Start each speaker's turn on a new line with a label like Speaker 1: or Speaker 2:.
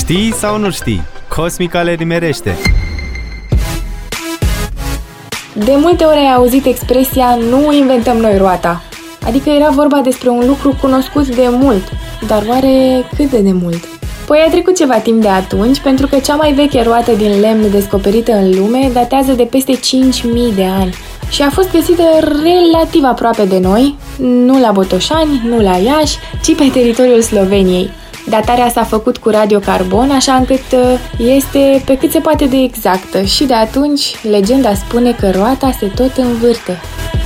Speaker 1: Știi sau nu știi? Cosmica le nimerește.
Speaker 2: De multe ori ai auzit expresia "nu inventăm noi roata". Adică era vorba despre un lucru cunoscut de mult, dar oare cât de mult? Păi a trecut ceva timp de atunci, pentru că cea mai veche roată din lemn descoperită în lume datează de peste 5.000 de ani și a fost găsită relativ aproape de noi, nu la Botoșani, nu la Iași, ci pe teritoriul Sloveniei. Datarea s-a făcut cu radiocarbon, așa încât este pe cât se poate de exactă și de atunci legenda spune că roata se tot învârte.